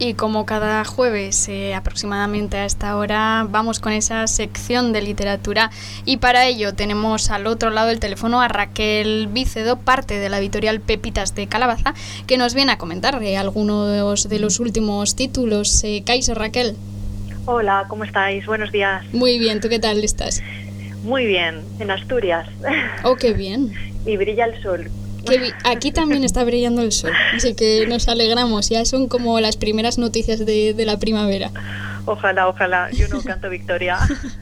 Y como cada jueves, aproximadamente a esta hora, vamos con esa sección de literatura. Y para ello tenemos al otro lado del teléfono a Raquel Vícedo, parte de la editorial Pepitas de Calabaza, que nos viene a comentar algunos de los últimos títulos. Kaisa, Raquel. Hola, ¿cómo estáis? Buenos días. Muy bien, ¿tú qué tal estás? Muy bien, en Asturias. Oh, qué bien. Y brilla el sol. Aquí también está brillando el sol, así que nos alegramos. Ya son como las primeras noticias de la primavera. Ojalá, ojalá. Yo no canto victoria.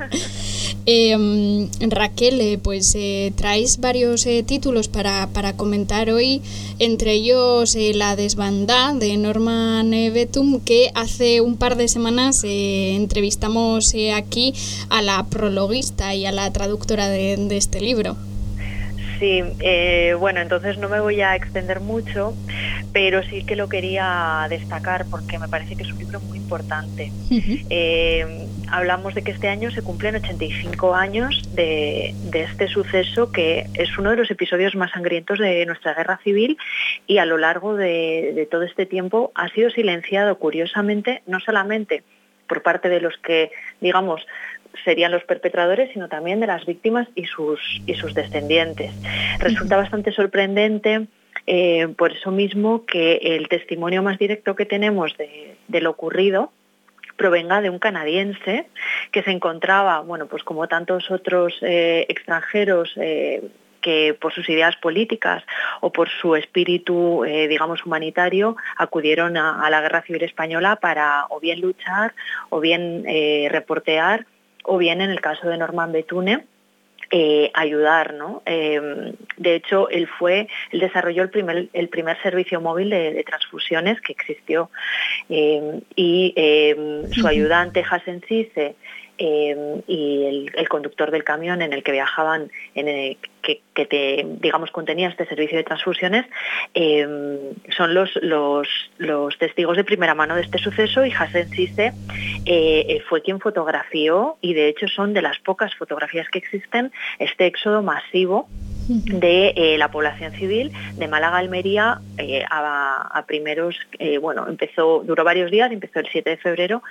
Raquel, pues traes varios títulos para comentar hoy, entre ellos La desbandá de Norman Bethune, que hace un par de semanas entrevistamos aquí a la prologuista y a la traductora de este libro. Sí, bueno, entonces no me voy a extender mucho, pero sí que lo quería destacar porque me parece que es un libro muy importante. Hablamos de que este año se cumplen 85 años de este suceso, que es uno de los episodios más sangrientos de nuestra guerra civil, y a lo largo de todo este tiempo ha sido silenciado, curiosamente, no solamente por parte de los que, digamos, serían los perpetradores, sino también de las víctimas y sus descendientes. Resulta bastante sorprendente, por eso mismo, que el testimonio más directo que tenemos de lo ocurrido provenga de un canadiense que se encontraba, bueno, pues como tantos otros extranjeros que por sus ideas políticas o por su espíritu, digamos, humanitario, acudieron a la Guerra Civil Española para o bien luchar o bien reportear, o bien, en el caso de Norman Bethune, ayudar, ¿no? De hecho, él desarrolló el primer servicio móvil de transfusiones que existió, y su ayudante, Hassen Sisse, y el conductor del camión en el que viajaban, digamos, contenía este servicio de transfusiones, son los testigos de primera mano de este suceso, y Hassen Sisse fue quien fotografió, y de hecho son de las pocas fotografías que existen, este éxodo masivo de la población civil de Málaga a Almería a primeros, duró varios días, empezó el 7 de febrero,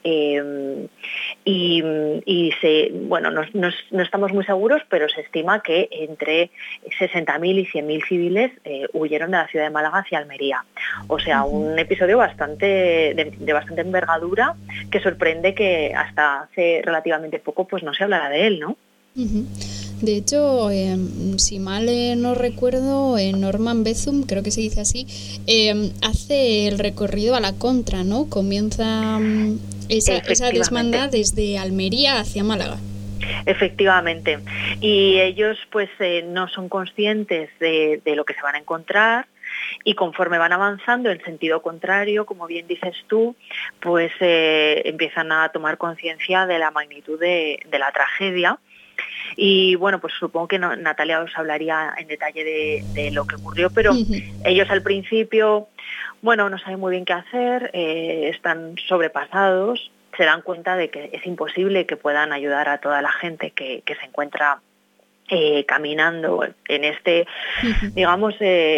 no estamos muy seguros, pero se estima que entre 60.000 y 100.000 civiles huyeron de la ciudad de Málaga hacia Almería. O sea, un episodio de bastante envergadura, que sorprende que hasta hace relativamente poco pues no se hablara de él, ¿no? De hecho, si mal no recuerdo, Norman Bethune, creo que se dice así, hace el recorrido a la contra, ¿no? Comienza esa desbandada desde Almería hacia Málaga. Efectivamente. Y ellos pues no son conscientes de lo que se van a encontrar, y conforme van avanzando en sentido contrario, como bien dices tú, pues empiezan a tomar conciencia de la magnitud de la tragedia. Y bueno, pues supongo que Natalia os hablaría en detalle de lo que ocurrió, pero ellos al principio, bueno, no saben muy bien qué hacer, están sobrepasados, se dan cuenta de que es imposible que puedan ayudar a toda la gente que se encuentra caminando en este, digamos,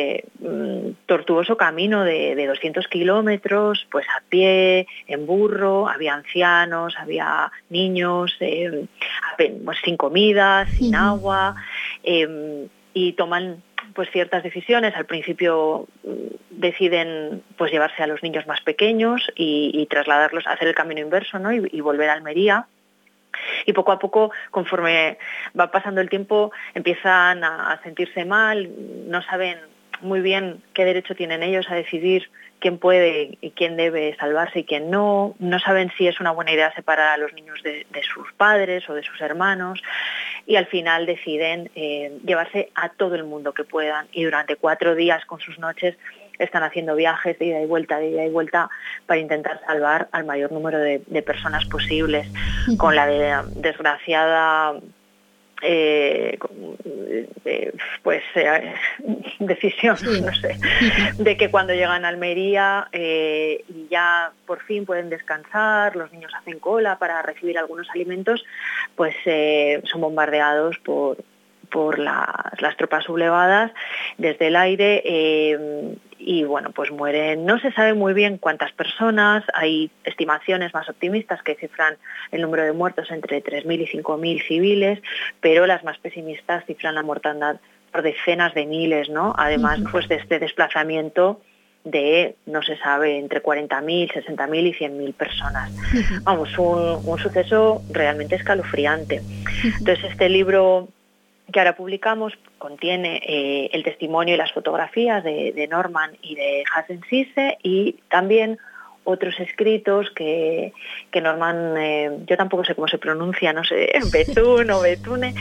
tortuoso camino de 200 kilómetros, pues a pie, en burro. Había ancianos, había niños, pues sin comida, sin agua, y toman pues ciertas decisiones. Al principio deciden pues llevarse a los niños más pequeños y trasladarlos, a hacer el camino inverso, ¿no? y volver a Almería. Y poco a poco, conforme va pasando el tiempo, empiezan a sentirse mal, no saben muy bien qué derecho tienen ellos a decidir quién puede y quién debe salvarse y quién no saben si es una buena idea separar a los niños de sus padres o de sus hermanos, y al final deciden llevarse a todo el mundo que puedan, y durante 4 días con sus noches están haciendo viajes de ida y vuelta para intentar salvar al mayor número de personas posibles, con la desgraciada decisión, no sé, de que cuando llegan a Almería y ya por fin pueden descansar, los niños hacen cola para recibir algunos alimentos, pues son bombardeados por por las tropas sublevadas desde el aire, y bueno, pues mueren, no se sabe muy bien cuántas personas, hay estimaciones más optimistas que cifran el número de muertos entre 3.000 y 5.000 civiles, pero las más pesimistas cifran la mortandad por decenas de miles, ¿no? Además, pues de este desplazamiento de, no se sabe, entre 40.000, 60.000 y 100.000 personas. Vamos, un suceso realmente escalofriante. Entonces, este libro que ahora publicamos contiene el testimonio y las fotografías de Norman y de Hazen Sisse, y también otros escritos que Norman, yo tampoco sé cómo se pronuncia, no sé, Bethune o Bethune,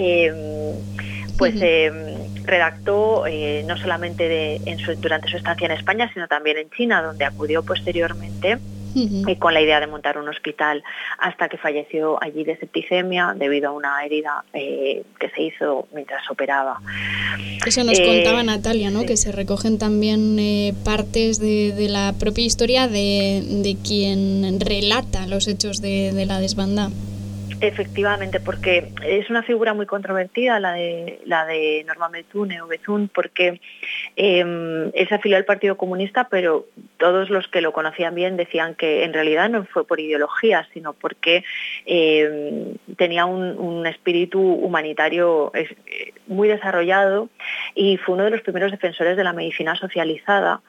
redactó no solamente durante su estancia en España, sino también en China, donde acudió posteriormente con la idea de montar un hospital, hasta que falleció allí de septicemia debido a una herida que se hizo mientras operaba. Eso nos contaba Natalia, ¿no? Sí. Que se recogen también partes de la propia historia de quien relata los hechos de la desbandada. Efectivamente, porque es una figura muy controvertida la de Norman Bethune o Bethune, porque él se afilió al Partido Comunista, pero todos los que lo conocían bien decían que en realidad no fue por ideología, sino porque tenía un espíritu humanitario muy desarrollado, y fue uno de los primeros defensores de la medicina socializada.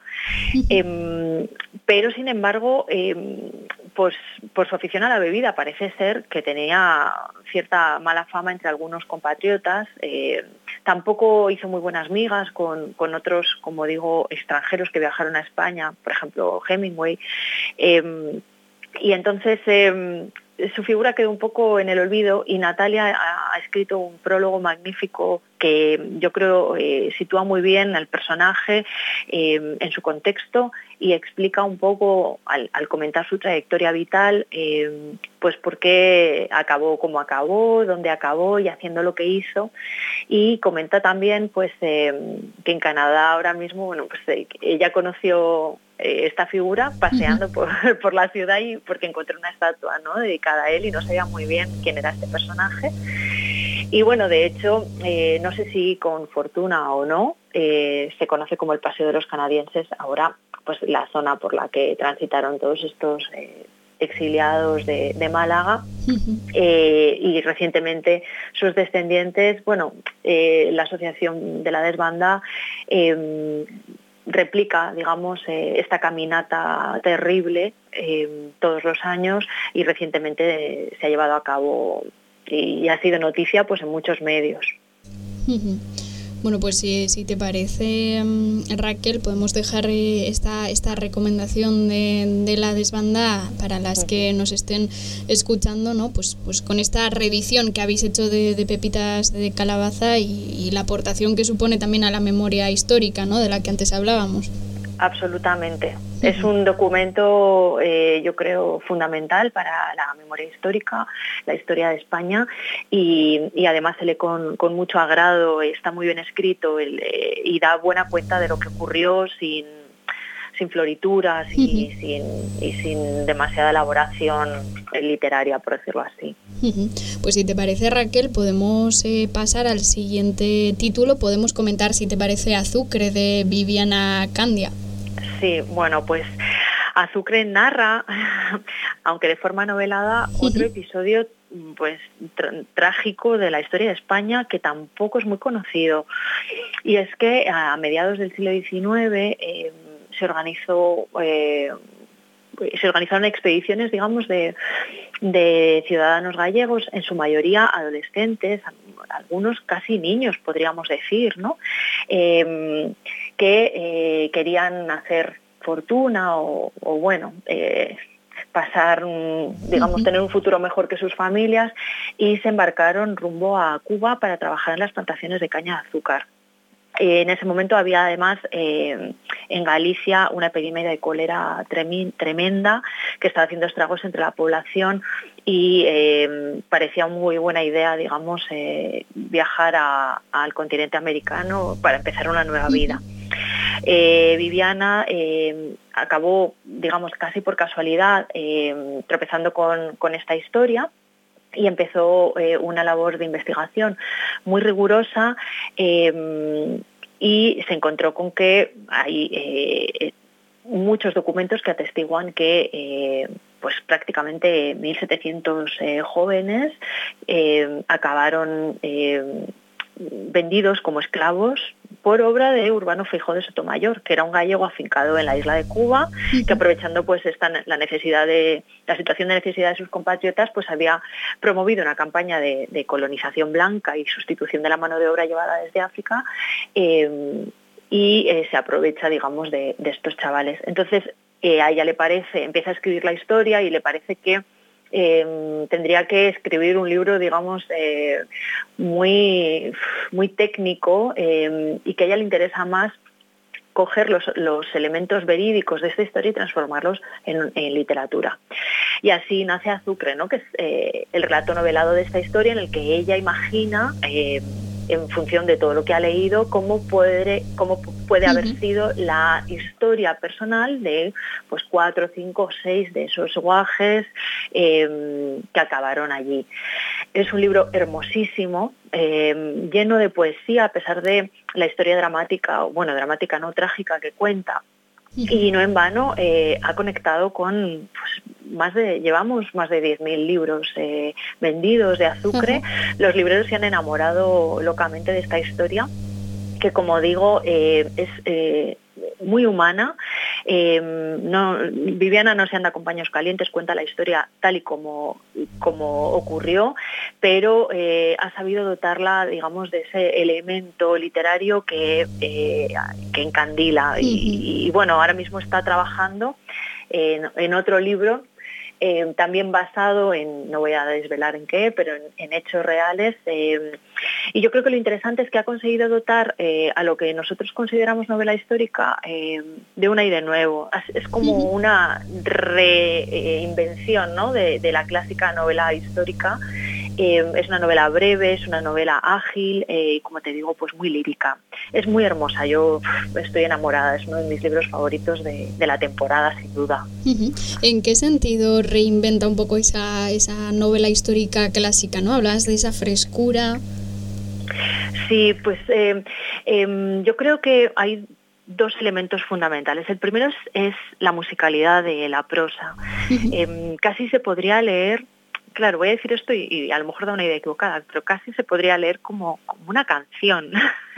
Pero sin embargo, pues por su afición a la bebida parece ser que tenía cierta mala fama entre algunos compatriotas. Tampoco hizo muy buenas migas con otros, como digo, extranjeros que viajaron a España, por ejemplo Hemingway, y entonces su figura quedó un poco en el olvido, y Natalia ha escrito un prólogo magnífico que yo creo sitúa muy bien al personaje en su contexto, y explica un poco, al comentar su trayectoria vital, pues por qué acabó como acabó, dónde acabó y haciendo lo que hizo. Y comenta también pues que en Canadá ahora mismo, bueno, pues ella conoció esta figura paseando por la ciudad, y porque encontró una estatua, ¿no?, dedicada a él, y no sabía muy bien quién era este personaje. Y bueno, de hecho, no sé si con fortuna o no, se conoce como el Paseo de los Canadienses ahora, pues la zona por la que transitaron todos estos exiliados de Málaga. Y recientemente sus descendientes, bueno, la Asociación de la Desbandada replica, digamos, esta caminata terrible todos los años, y recientemente se ha llevado a cabo y ha sido noticia pues en muchos medios. Bueno, pues si te parece, Raquel, podemos dejar esta recomendación de la desbandada para las que nos estén escuchando, ¿no? Pues con esta reedición que habéis hecho de Pepitas de Calabaza, y la aportación que supone también a la memoria histórica, ¿no?, de la que antes hablábamos. Absolutamente. Es un documento, yo creo, fundamental para la memoria histórica, la historia de España, y además se lee con mucho agrado, está muy bien escrito, y da buena cuenta de lo que ocurrió sin florituras y sin demasiada elaboración literaria, por decirlo así. Pues si te parece, Raquel, podemos pasar al siguiente título. Podemos comentar, si te parece, Azucre, de Viviana Candia. Sí, bueno, pues Azucre narra, aunque de forma novelada, otro episodio pues trágico de la historia de España, que tampoco es muy conocido. Y es que a mediados del siglo XIX se organizaron expediciones, digamos, de ciudadanos gallegos, en su mayoría adolescentes, algunos casi niños, podríamos decir, ¿no?, que querían hacer fortuna o bueno, pasar, digamos, tener un futuro mejor que sus familias, y se embarcaron rumbo a Cuba para trabajar en las plantaciones de caña de azúcar. En ese momento había además en Galicia una epidemia de cólera tremenda que estaba haciendo estragos entre la población, y parecía muy buena idea, digamos, viajar al continente americano para empezar una nueva vida. Viviana acabó, digamos, casi por casualidad tropezando con esta historia, y empezó una labor de investigación muy rigurosa y se encontró con que hay muchos documentos que atestiguan que pues prácticamente 1.700 jóvenes acabaron vendidos como esclavos por obra de Urbano Feijóo de Sotomayor, que era un gallego afincado en la isla de Cuba, que aprovechando pues la situación de necesidad de sus compatriotas, pues había promovido una campaña de colonización blanca y sustitución de la mano de obra llevada desde África, y se aprovecha, digamos, de estos chavales. Entonces, a ella le parece, empieza a escribir la historia y le parece que tendría que escribir un libro, digamos, muy técnico, y que a ella le interesa más coger los elementos verídicos de esta historia y transformarlos en literatura. Y así nace Azukre, ¿no? Que es el relato novelado de esta historia, en el que ella imagina, en función de todo lo que ha leído, cómo puede haber sido la historia personal de pues 4, 5 o 6 de esos guajes que acabaron allí. Es un libro hermosísimo, lleno de poesía, a pesar de la historia dramática, bueno, dramática no, trágica que cuenta. Y no en vano ha conectado con, pues, llevamos más de 10.000 libros vendidos de Azukre. Los libreros se han enamorado locamente de esta historia, que, como digo, es muy humana. Viviana no se anda con paños calientes, cuenta la historia tal y como ocurrió, pero ha sabido dotarla, digamos, de ese elemento literario que encandila. Y bueno, ahora mismo está trabajando en otro libro, también basado en, no voy a desvelar en qué, pero en hechos reales, y yo creo que lo interesante es que ha conseguido dotar a lo que nosotros consideramos novela histórica de una y de nuevo. Es como una reinvención, ¿no?, de la clásica novela histórica. Es una novela breve, es una novela ágil y, como te digo, pues muy lírica. Es muy hermosa, yo estoy enamorada, es uno de mis libros favoritos de la temporada, sin duda. ¿En qué sentido reinventa un poco esa novela histórica clásica, ¿no? Hablas de esa frescura. Sí, pues yo creo que hay dos elementos fundamentales. El primero es la musicalidad de la prosa. Casi se podría leer, claro, voy a decir esto y a lo mejor da una idea equivocada, pero casi se podría leer como una canción.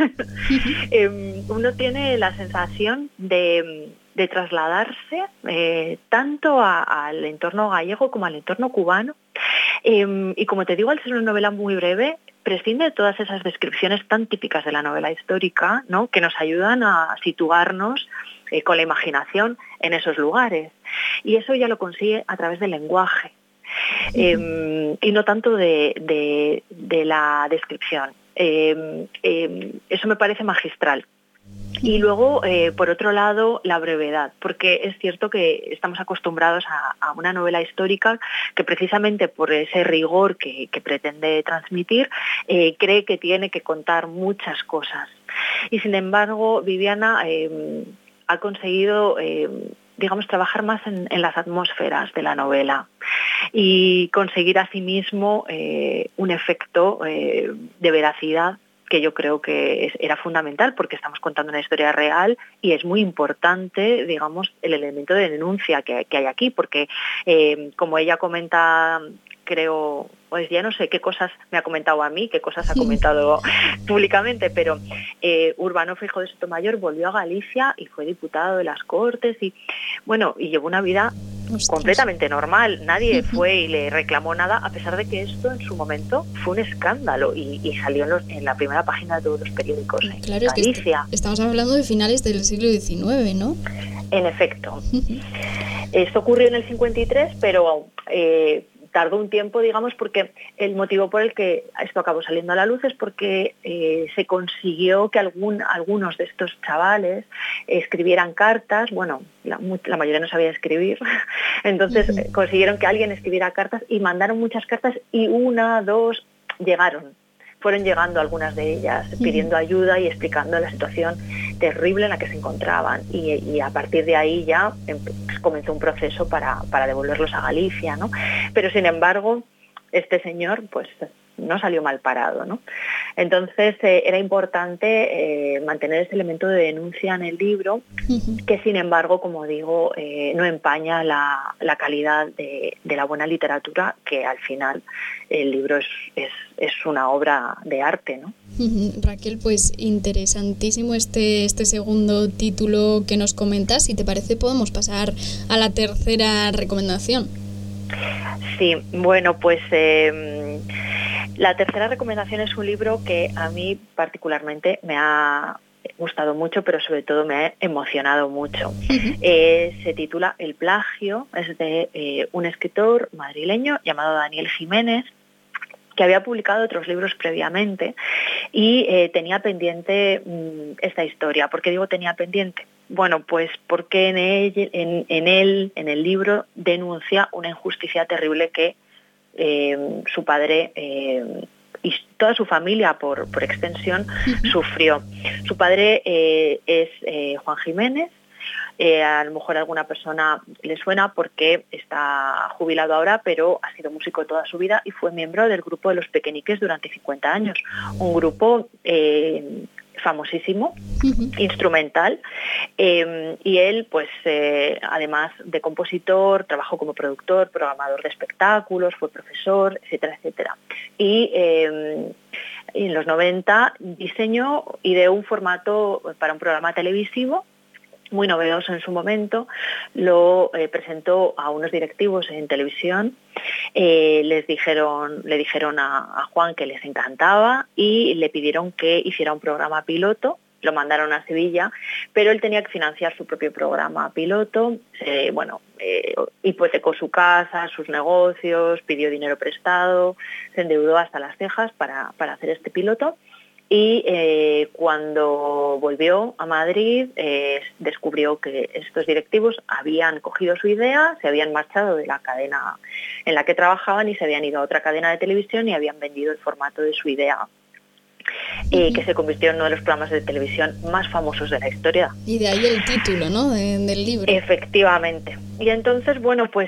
Uno tiene la sensación de trasladarse tanto al entorno gallego como al entorno cubano. Y como te digo, al ser una novela muy breve, prescinde de todas esas descripciones tan típicas de la novela histórica, ¿no?, que nos ayudan a situarnos con la imaginación en esos lugares. Y eso ya lo consigue a través del lenguaje. Y no tanto de la descripción. Eso me parece magistral. Y luego, por otro lado, la brevedad, porque es cierto que estamos acostumbrados a una novela histórica que, precisamente por ese rigor que pretende transmitir, cree que tiene que contar muchas cosas. Y sin embargo, Viviana ha conseguido digamos, trabajar más en las atmósferas de la novela y conseguir asimismo un efecto de veracidad que yo creo que era fundamental, porque estamos contando una historia real y es muy importante, digamos, el elemento de denuncia que hay aquí, porque como ella comenta, creo, pues ya no sé qué cosas me ha comentado a mí, qué cosas ha comentado públicamente, pero Urbano Feijóo de Sotomayor volvió a Galicia y fue diputado de las Cortes y, bueno, y llevó una vida completamente normal. Nadie fue y le reclamó nada, a pesar de que esto en su momento fue un escándalo y salió en la primera página de todos los periódicos en Galicia. Es que estamos hablando de finales del siglo XIX, ¿no? En efecto. Esto ocurrió en el 53, pero tardó un tiempo, digamos, porque el motivo por el que esto acabó saliendo a la luz es porque se consiguió que algunos de estos chavales escribieran cartas. Bueno, la mayoría no sabía escribir, entonces consiguieron que alguien escribiera cartas y mandaron muchas cartas y fueron llegando algunas de ellas pidiendo ayuda y explicando la situación terrible en la que se encontraban, y a partir de ahí ya comenzó un proceso para devolverlos a Galicia, ¿no? Pero sin embargo, este señor pues no salió mal parado, ¿no? Entonces era importante mantener ese elemento de denuncia en el libro, que sin embargo, como digo, no empaña la calidad de la buena literatura, que al final el libro es una obra de arte, ¿no? Raquel, pues interesantísimo este segundo título que nos comentas. Si te parece, podemos pasar a la tercera recomendación. Sí, bueno, pues la tercera recomendación es un libro que a mí particularmente me ha gustado mucho, pero sobre todo me ha emocionado mucho. Se titula El plagio, es de un escritor madrileño llamado Daniel Jiménez, que había publicado otros libros previamente y tenía pendiente esta historia. ¿Por qué digo tenía pendiente? Bueno, pues porque en el libro denuncia una injusticia terrible que su padre y toda su familia, por extensión, sufrió. Su padre es Juan Jiménez. A lo mejor a alguna persona le suena porque está jubilado ahora, pero ha sido músico toda su vida y fue miembro del grupo de Los Pequeñiques durante 50 años. Un grupo famosísimo, instrumental, y él, pues, además de compositor, trabajó como productor, programador de espectáculos, fue profesor, etcétera, etcétera. Y en los 90 diseñó, ideó un formato para un programa televisivo muy novedoso en su momento, lo presentó a unos directivos en televisión, le dijeron a Juan que les encantaba y le pidieron que hiciera un programa piloto. Lo mandaron a Sevilla, pero él tenía que financiar su propio programa piloto. Hipotecó su casa, sus negocios, pidió dinero prestado, se endeudó hasta las cejas para hacer este piloto. Y cuando volvió a Madrid descubrió que estos directivos habían cogido su idea, se habían marchado de la cadena en la que trabajaban y se habían ido a otra cadena de televisión y habían vendido el formato de su idea, que se convirtió en uno de los programas de televisión más famosos de la historia. Y de ahí el título, ¿no?, del libro. Efectivamente. Y entonces, bueno, pues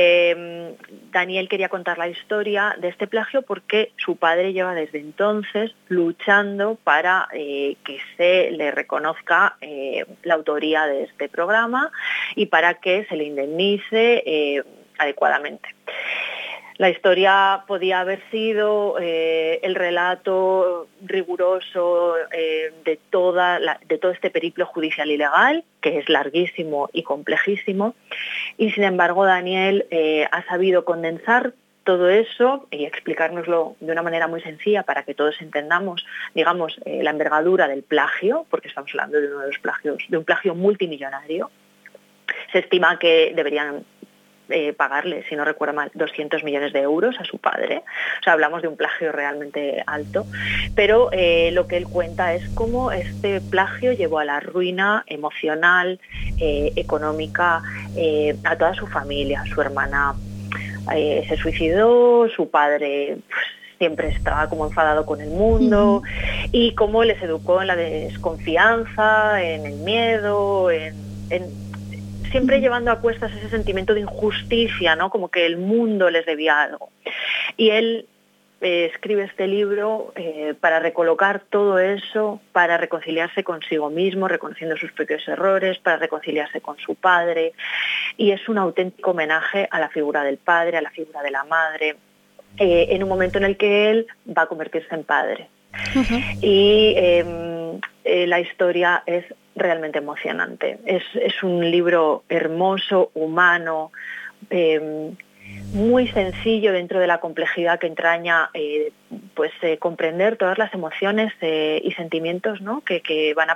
Daniel quería contar la historia de este plagio porque su padre lleva desde entonces luchando para que se le reconozca la autoría de este programa y para que se le indemnice adecuadamente. La historia podía haber sido el relato riguroso de todo este periplo judicial y legal, que es larguísimo y complejísimo, y sin embargo Daniel ha sabido condensar todo eso y explicárnoslo de una manera muy sencilla para que todos entendamos, digamos, la envergadura del plagio, porque estamos hablando de uno de los plagios, de un plagio multimillonario. Se estima que deberían pagarle, si no recuerdo mal, 200 millones de euros a su padre. O sea, hablamos de un plagio realmente alto. Pero lo que él cuenta es cómo este plagio llevó a la ruina emocional, económica, a toda su familia. Su hermana se suicidó, su padre siempre estaba como enfadado con el mundo, y cómo les educó en la desconfianza, en el miedo, siempre llevando a cuestas ese sentimiento de injusticia, ¿no? Como que el mundo les debía algo. Y él escribe este libro para recolocar todo eso, para reconciliarse consigo mismo, reconociendo sus propios errores, para reconciliarse con su padre. Y es un auténtico homenaje a la figura del padre, a la figura de la madre, en un momento en el que él va a convertirse en padre. Y la historia es realmente emocionante. Es un libro hermoso, humano, muy sencillo dentro de la complejidad que entraña comprender todas las emociones y sentimientos, ¿no?, que van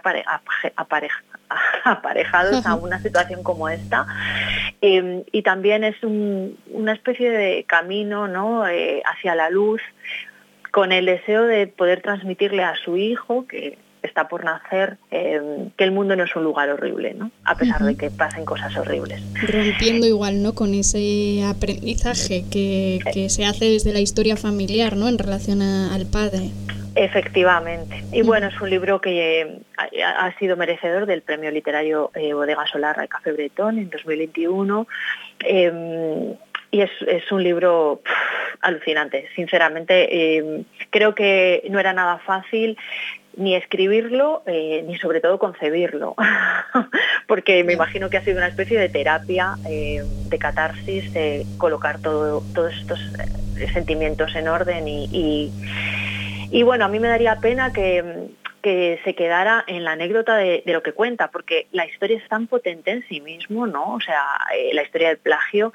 aparejados a una situación como esta. Y también es una especie de camino, ¿no?, hacia la luz, con el deseo de poder transmitirle a su hijo, que está por nacer, que el mundo no es un lugar horrible, ¿no?, a pesar de que pasen cosas horribles. Rompiendo igual, ¿no?, con ese aprendizaje que se hace desde la historia familiar, ¿no?, en relación al padre. Efectivamente. Y bueno, es un libro que ha sido merecedor del premio literario Bodega Solar Café Bretón en 2021. Y es un libro alucinante, sinceramente. Creo que no era nada fácil ni escribirlo, ni sobre todo concebirlo, porque me imagino que ha sido una especie de terapia, de catarsis, de colocar todos estos sentimientos en orden y bueno, a mí me daría pena que se quedara en la anécdota de lo que cuenta, porque la historia es tan potente en sí mismo, ¿no? O sea, la historia del plagio,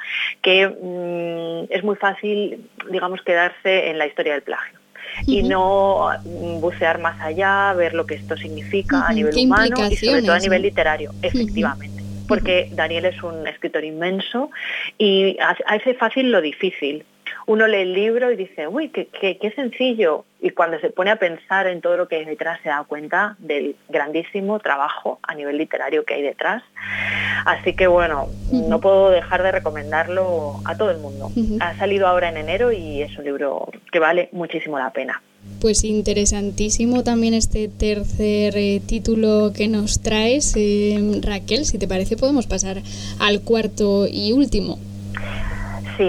que es muy fácil, digamos, quedarse en la historia del plagio y no bucear más allá, ver lo que esto significa a nivel humano y sobre todo a nivel literario, efectivamente. Porque Daniel es un escritor inmenso y hace fácil lo difícil. Uno lee el libro y dice, uy, qué sencillo. Y cuando se pone a pensar en todo lo que hay detrás se da cuenta del grandísimo trabajo a nivel literario que hay detrás. Así que bueno, no puedo dejar de recomendarlo a todo el mundo. Ha salido ahora en enero y es un libro que vale muchísimo la pena. Pues interesantísimo también este tercer título que nos traes. Raquel, si te parece podemos pasar al cuarto y último. Sí,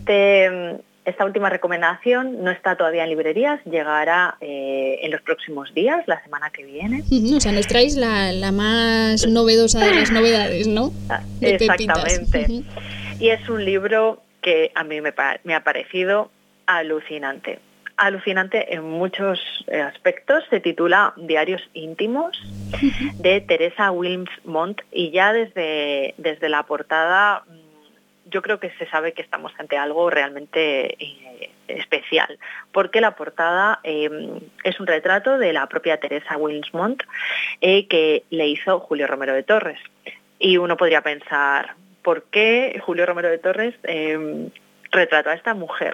esta última recomendación no está todavía en librerías, llegará en los próximos días, la semana que viene. O sea, nos traéis la más novedosa de las novedades, ¿no? De exactamente. Pepitas. Y es un libro que a mí me ha parecido alucinante. Alucinante en muchos aspectos. Se titula Diarios íntimos, de Teresa Wilmsmont, y ya desde la portada yo creo que se sabe que estamos ante algo realmente especial, porque la portada es un retrato de la propia Teresa Wilmsmont que le hizo Julio Romero de Torres. Y uno podría pensar, ¿por qué Julio Romero de Torres retrató a esta mujer?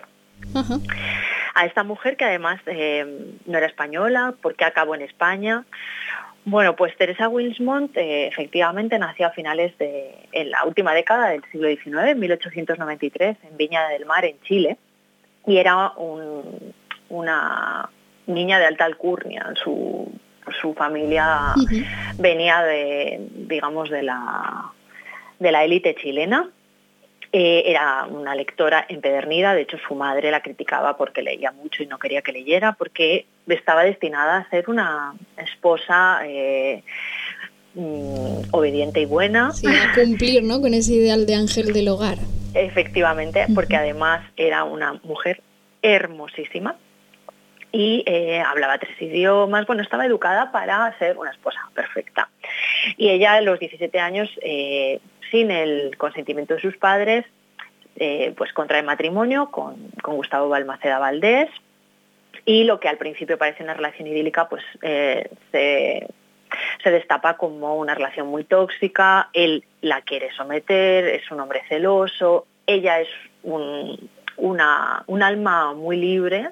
A esta mujer que además no era española, ¿por qué acabó en España? Bueno, pues Teresa Wilmsmont efectivamente nació a finales en la última década del siglo XIX, en 1893, en Viña del Mar, en Chile, y era una niña de alta alcurnia. Su familia venía digamos, de la élite chilena. Era una lectora empedernida, de hecho su madre la criticaba porque leía mucho y no quería que leyera, porque estaba destinada a ser una esposa obediente y buena. Sí, a cumplir, ¿no?, con ese ideal de ángel del hogar. Efectivamente, porque además era una mujer hermosísima y hablaba 3 idiomas, bueno, estaba educada para ser una esposa perfecta. Y ella a los 17 años... sin el consentimiento de sus padres, pues contrae matrimonio con Gustavo Balmaceda Valdés, y lo que al principio parece una relación idílica, pues se destapa como una relación muy tóxica. Él la quiere someter, es un hombre celoso, ella es un alma muy libre.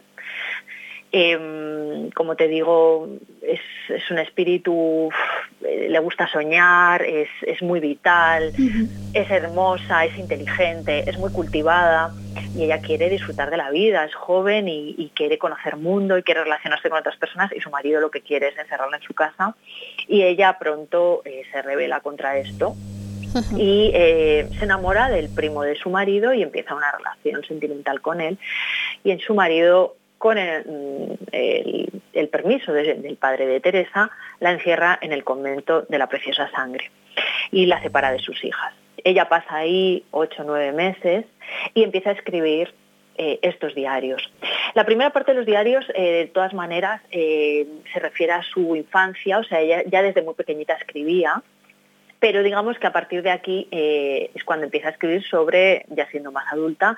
Como te digo, es un espíritu, le gusta soñar, es muy vital, es hermosa, es inteligente, es muy cultivada, y ella quiere disfrutar de la vida, es joven y quiere conocer mundo y quiere relacionarse con otras personas, y su marido lo que quiere es encerrarla en su casa, y ella pronto se rebela contra esto. Y se enamora del primo de su marido y empieza una relación sentimental con él, y en su marido, con el permiso del padre de Teresa, la encierra en el convento de la Preciosa Sangre y la separa de sus hijas. Ella pasa ahí 8 o 9 meses y empieza a escribir estos diarios. La primera parte de los diarios, de todas maneras, se refiere a su infancia, o sea, ella ya desde muy pequeñita escribía, pero digamos que a partir de aquí es cuando empieza a escribir sobre, ya siendo más adulta,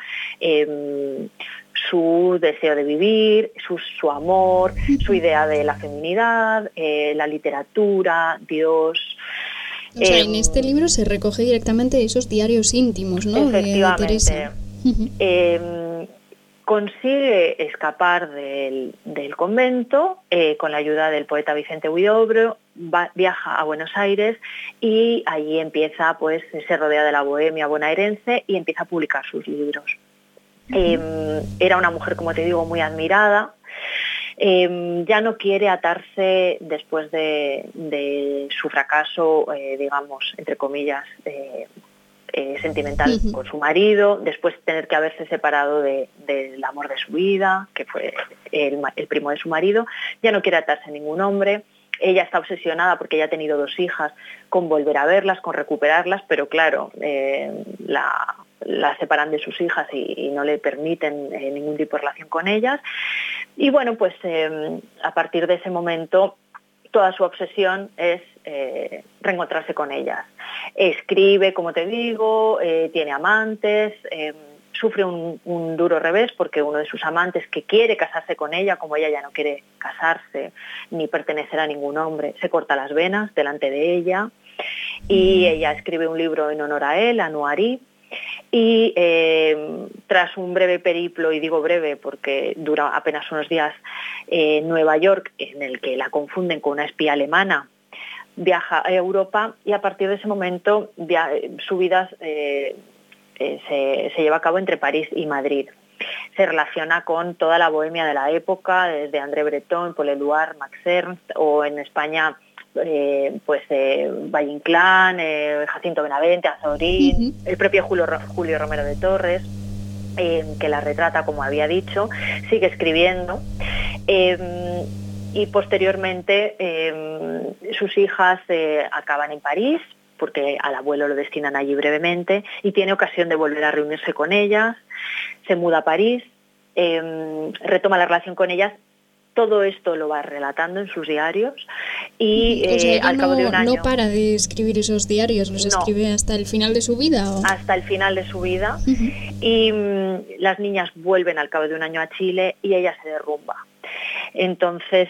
su deseo de vivir, su amor, su idea de la feminidad, la literatura, Dios. O sea, en este libro se recoge directamente esos diarios íntimos, ¿no?, de Teresa. Consigue escapar del convento con la ayuda del poeta Vicente Huidobro, viaja a Buenos Aires y allí empieza, pues, se rodea de la bohemia bonaerense y empieza a publicar sus libros. Era una mujer, como te digo, muy admirada. Ya no quiere atarse después de su fracaso, digamos, entre comillas, sentimental con su marido, después tener que haberse separado del amor de su vida, que fue el primo de su marido, ya no quiere atarse a ningún hombre. Ella está obsesionada, porque ella ha tenido 2 hijas, con volver a verlas, con recuperarlas, pero claro, la separan de sus hijas y no le permiten ningún tipo de relación con ellas. Y bueno, pues a partir de ese momento toda su obsesión es reencontrarse con ellas. Escribe, como te digo, tiene amantes, sufre un duro revés porque uno de sus amantes, que quiere casarse con ella, como ella ya no quiere casarse ni pertenecer a ningún hombre, se corta las venas delante de ella, y ella escribe un libro en honor a él, a Nuari. Y tras un breve periplo, y digo breve porque dura apenas unos días, en Nueva York, en el que la confunden con una espía alemana, viaja a Europa, y a partir de ese momento su vida se lleva a cabo entre París y Madrid. Se relaciona con toda la bohemia de la época, desde André Breton, Paul Éluard, Max Ernst, o en España Valle Inclán, Jacinto Benavente, Azorín, el propio Julio Romero de Torres, que la retrata, como había dicho. Sigue escribiendo, y posteriormente sus hijas acaban en París, porque al abuelo lo destinan allí brevemente, y tiene ocasión de volver a reunirse con ellas. Se muda a París, retoma la relación con ellas. Todo esto lo va relatando en sus diarios, y o sea, al cabo de un año... no para de escribir esos diarios, ¿los escribe hasta el final de su vida? ¿O? Hasta el final de su vida. Y las niñas vuelven al cabo de un año a Chile y ella se derrumba. Entonces,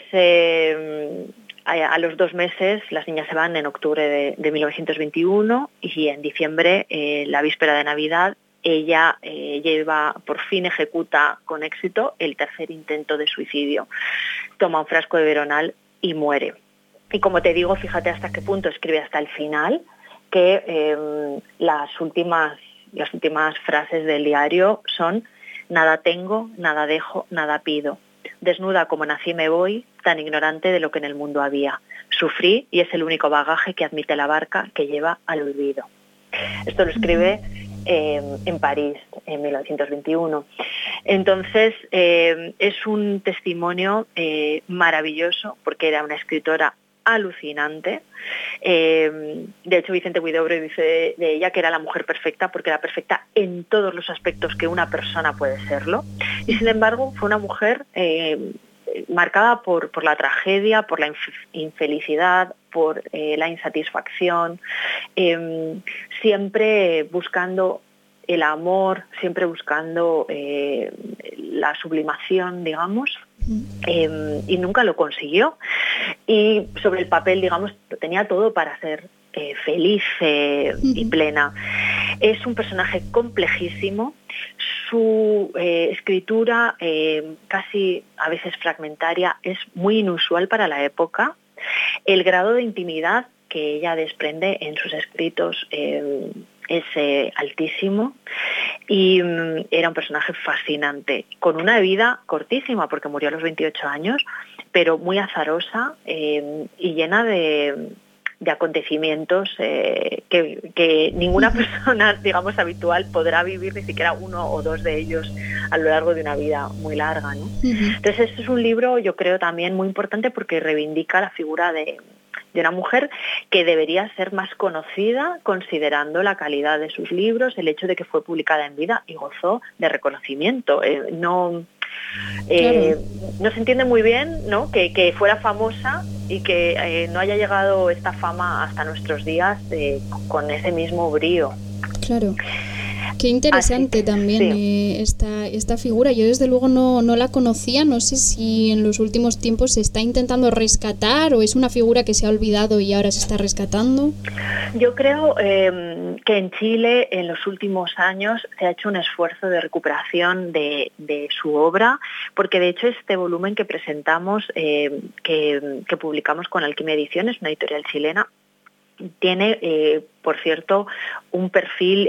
a los 2 meses, las niñas se van en octubre de 1921, y en diciembre, la víspera de Navidad, ella por fin ejecuta con éxito el 3er intento de suicidio. Toma un frasco de Veronal y muere. Y como te digo, fíjate hasta qué punto escribe hasta el final, que las últimas frases del diario son: nada tengo, nada dejo, nada pido. Desnuda como nací me voy, tan ignorante de lo que en el mundo había. Sufrí y es el único bagaje que admite la barca que lleva al olvido. Esto lo escribe en París, en 1921. Entonces, es un testimonio maravilloso, porque era una escritora alucinante. De hecho, Vicente Huidobro dice de ella que era la mujer perfecta, porque era perfecta en todos los aspectos que una persona puede serlo, y sin embargo fue una mujer marcada por la tragedia, por la infelicidad, por la insatisfacción, siempre buscando el amor, siempre buscando la sublimación, digamos, y nunca lo consiguió. Y sobre el papel, digamos, lo tenía todo para ser feliz y plena. Es un personaje complejísimo. Su escritura, casi a veces fragmentaria, es muy inusual para la época. El grado de intimidad que ella desprende en sus escritos es altísimo, y era un personaje fascinante, con una vida cortísima, porque murió a los 28 años, pero muy azarosa, y llena de acontecimientos que ninguna persona, digamos, habitual podrá vivir, ni siquiera 1 o 2 de ellos a lo largo de una vida muy larga, ¿no? Entonces, este es un libro, yo creo, también muy importante, porque reivindica la figura de una mujer que debería ser más conocida, considerando la calidad de sus libros, el hecho de que fue publicada en vida y gozó de reconocimiento. No se entiende muy bien, ¿no?, que fuera famosa y que no haya llegado esta fama hasta nuestros días con ese mismo brío. Claro. Qué interesante también esta figura. Yo desde luego no la conocía. No sé si en los últimos tiempos se está intentando rescatar, o es una figura que se ha olvidado y ahora se está rescatando. Yo creo que en Chile en los últimos años se ha hecho un esfuerzo de recuperación de su obra, porque de hecho este volumen que presentamos, que publicamos con Alquimia Ediciones, una editorial chilena, tiene, por cierto, un perfil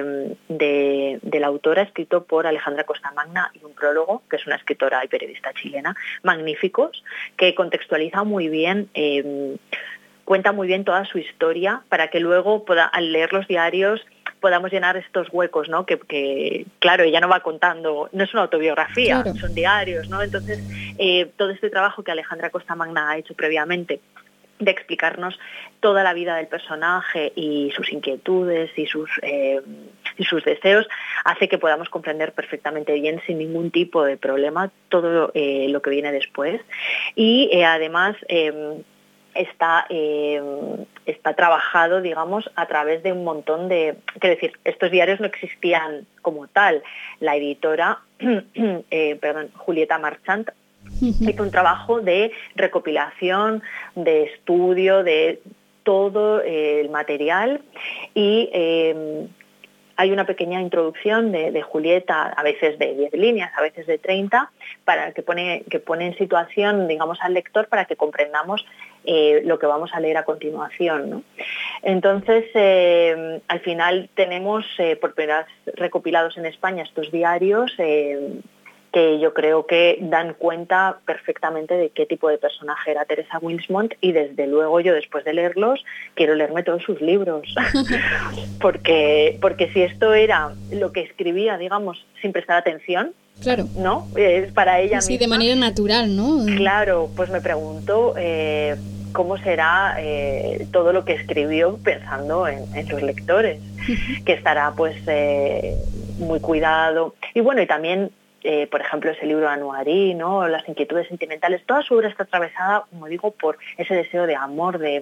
de la autora escrito por Alejandra Costamagna, y un prólogo, que es una escritora y periodista chilena, magníficos, que contextualiza muy bien, cuenta muy bien toda su historia, para que luego al leer los diarios podamos llenar estos huecos, ¿no? Que claro, ella no va contando, no es una autobiografía, claro, son diarios, ¿no? Entonces, todo este trabajo que Alejandra Costamagna ha hecho previamente, de explicarnos toda la vida del personaje y sus inquietudes y sus deseos, hace que podamos comprender perfectamente bien, sin ningún tipo de problema, todo lo que viene después. Y además está trabajado, digamos, a través de un montón de... Quiero decir, estos diarios no existían como tal. La editora, Julieta Marchant, hizo un trabajo de recopilación, de estudio de todo el material, y hay una pequeña introducción de Julieta, a veces de 10 líneas, a veces de 30, para que pone en situación, digamos, al lector para que comprendamos lo que vamos a leer a continuación, ¿no? Entonces, al final tenemos por primera vez recopilados en España estos diarios, que yo creo que dan cuenta perfectamente de qué tipo de personaje era Teresa Wilmsmont, y desde luego yo, después de leerlos, quiero leerme todos sus libros porque si esto era lo que escribía, digamos, sin prestar atención, claro, ¿no? Para ella sí, misma, de manera natural, ¿no? Claro, pues me pregunto cómo será todo lo que escribió pensando en los lectores, que estará pues muy cuidado. Y bueno, y también por ejemplo, ese libro Anuarí, ¿no? Las inquietudes sentimentales, toda su obra está atravesada, como digo, por ese deseo de amor, de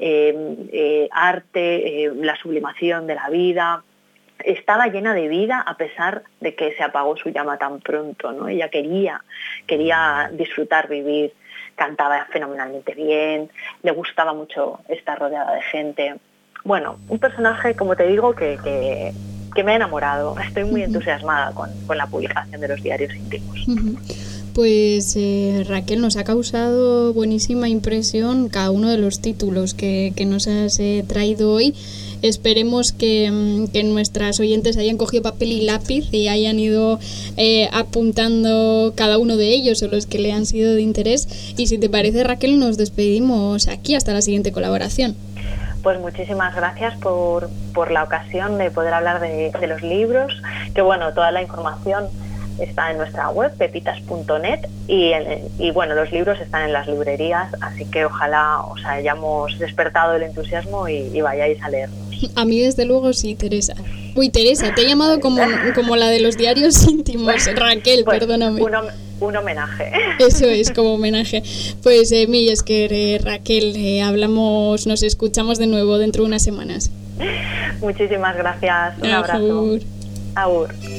arte, la sublimación de la vida. Estaba llena de vida a pesar de que se apagó su llama tan pronto, ¿no? Ella quería disfrutar, vivir, cantaba fenomenalmente bien, le gustaba mucho estar rodeada de gente. Bueno, un personaje, como te digo, que me ha enamorado. Estoy muy entusiasmada con la publicación de los diarios íntimos. Pues Raquel, nos ha causado buenísima impresión cada uno de los títulos que nos has traído hoy. Esperemos que nuestras oyentes hayan cogido papel y lápiz y hayan ido apuntando cada uno de ellos o los que le han sido de interés. Y si te parece, Raquel, nos despedimos aquí hasta la siguiente colaboración. Pues muchísimas gracias por la ocasión de poder hablar de los libros, que bueno, toda la información está en nuestra web, pepitas.net, y bueno, los libros están en las librerías, así que ojalá os hayamos despertado el entusiasmo y vayáis a leerlos. A mí desde luego sí, Teresa. Uy, Teresa, te he llamado como la de los diarios íntimos, Raquel, pues, perdóname. Un homenaje. Eso es, como homenaje. Pues Millesker, Raquel, nos escuchamos de nuevo dentro de unas semanas. Muchísimas gracias, un abrazo. Agur. Agur.